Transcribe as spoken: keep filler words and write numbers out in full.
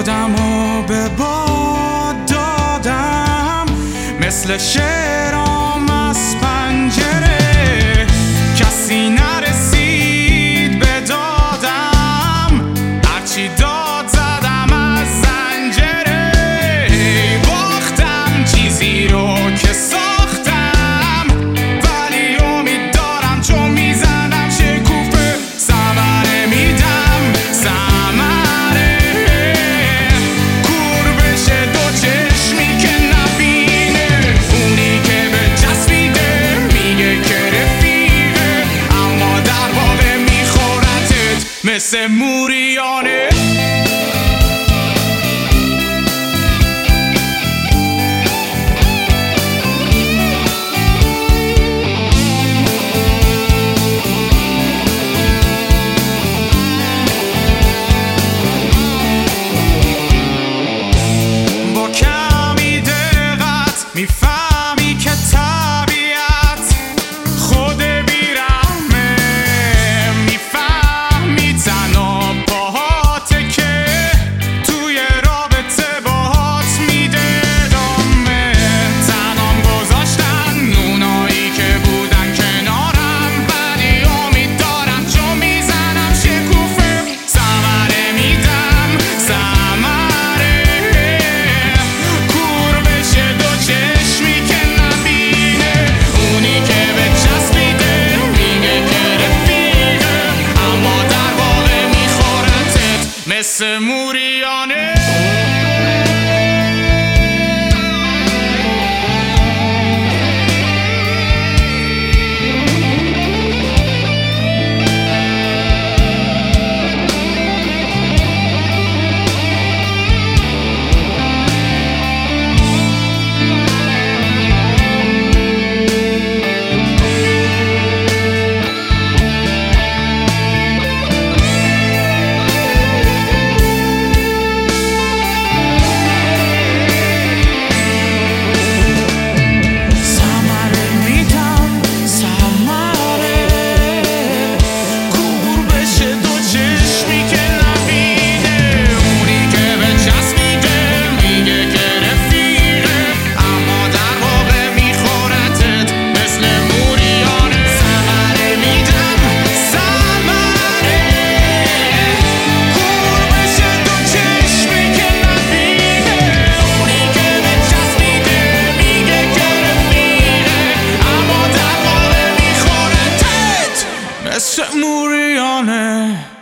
خودم رو به باد دادم، مثل شعرام از پنجره کسی نرسید به دادم، هرچی داد زدم از زنجره، باختم چیزی رو که ساختم، ولی امید دارم چون میزنم شکوفه ثمره میدم، ثمره کور بشه دو چشمی که نبینه، اونی که به چسبیده میگه که رفیقه، اما در واقع میخورتت مثل موریانه. میفهمی که طبیعت خود بیرحمه، میفهمی تنها پاهاته که توی رابطه باهات میده دامه، تنام گذاشتن اونایی که بودن کنارم، ولی امید دارم چون میزنم شکوفه ثمره میدم، ثمره کور بشه دو چشمی که نبینه، اونی که به چسبیده میگه که رفیقه، اما در واقع میخورتت مثل موریانه. مثل موریانه.